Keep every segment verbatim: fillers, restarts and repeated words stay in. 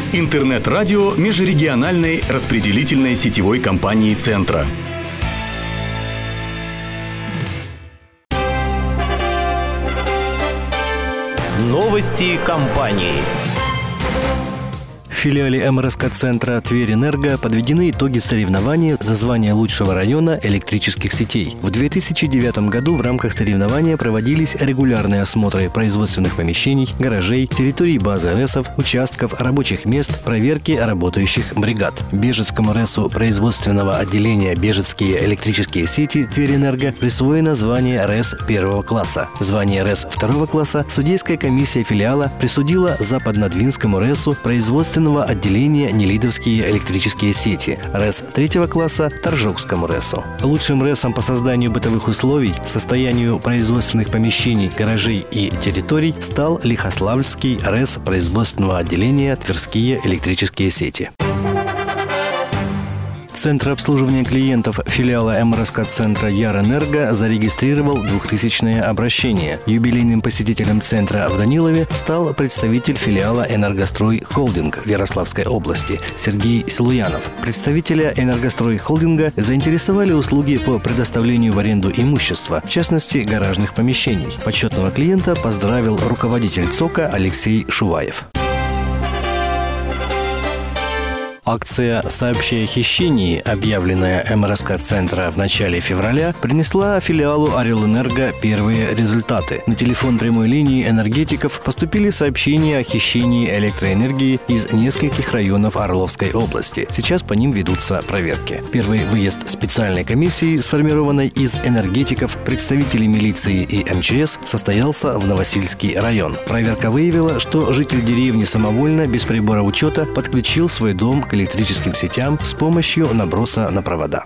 Интернет-радио межрегиональной распределительной сетевой компании «Центра». Новости компании. В филиале эм эр эс ка-центра «Тверь-Энерго» подведены итоги соревнования за звание лучшего района электрических сетей. В две тысячи девятом году в рамках соревнования проводились регулярные осмотры производственных помещений, гаражей, территорий базы РЭСов, участков, рабочих мест, проверки работающих бригад. Бежецкому РЭСу производственного отделения «Бежецкие электрические сети» «Тверь-Энерго» присвоено звание РЭС первого класса. Звание РЭС второго класса судейская комиссия филиала присудила Западнодвинскому РЭСу производственного отделения «Нелидовские электрические сети», РЭС третьего класса Торжокскому РЭСу. Лучшим РЭСом по созданию бытовых условий, состоянию производственных помещений, гаражей и территорий стал Лихославльский РЭС производственного отделения «Тверские электрические сети». Центр обслуживания клиентов филиала эм эр эс ка-центра Яр-Энерго зарегистрировал двухтысячное обращение. Юбилейным посетителем центра в Данилове стал представитель филиала «Энергострой Холдинг» в Ярославской области Сергей Силуянов. Представителя «Энергострой Холдинга» заинтересовали услуги по предоставлению в аренду имущества, в частности, гаражных помещений. Почетного клиента поздравил руководитель ЦОКа Алексей Шуваев. Акция «Сообщи о хищении», объявленная эм эр эс ка-центра в начале февраля, принесла филиалу «Орел-Энерго» первые результаты. На телефон прямой линии энергетиков поступили сообщения о хищении электроэнергии из нескольких районов Орловской области. Сейчас по ним ведутся проверки. Первый выезд специальной комиссии, сформированной из энергетиков, представителей милиции и эм че эс, состоялся в Новосильский район. Проверка выявила, что житель деревни самовольно, без прибора учета, подключил свой дом к электрическим сетям с помощью наброса на провода.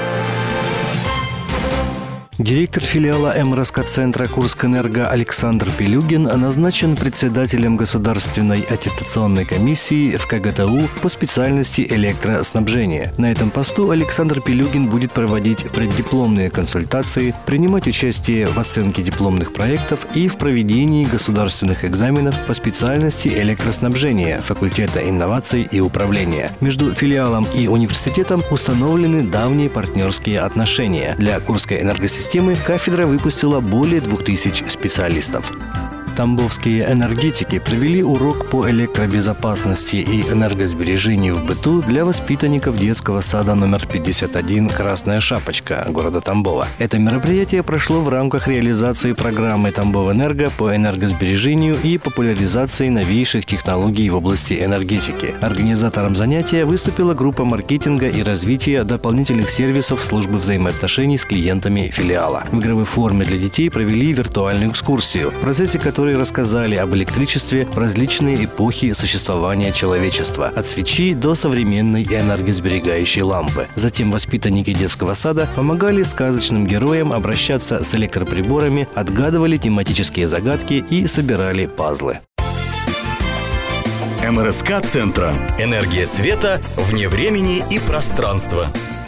Директор филиала эм эр эс ка-центра «Курскэнерго» Александр Пилюгин назначен председателем Государственной аттестационной комиссии в ка гэ тэ у по специальности электроснабжения. На этом посту Александр Пилюгин будет проводить преддипломные консультации, принимать участие в оценке дипломных проектов и в проведении государственных экзаменов по специальности электроснабжения факультета инноваций и управления. Между филиалом и университетом установлены давние партнерские отношения. Для Курской энергосистемы кафедра выпустила более двух тысяч специалистов. Тамбовские энергетики провели урок по электробезопасности и энергосбережению в быту для воспитанников детского сада номер пятьдесят один «Красная шапочка» города Тамбова. Это мероприятие прошло в рамках реализации программы «Тамбовэнерго» по энергосбережению и популяризации новейших технологий в области энергетики. Организатором занятия выступила группа маркетинга и развития дополнительных сервисов службы взаимоотношений с клиентами филиала. В игровой форме для детей провели виртуальную экскурсию, в процессе которой рассказали об электричестве в различные эпохи существования человечества, от свечи до современной энергосберегающей лампы. Затем воспитанники детского сада помогали сказочным героям обращаться с электроприборами, отгадывали тематические загадки и собирали пазлы. эм эр эс ка-центра. Энергия света вне времени и пространства.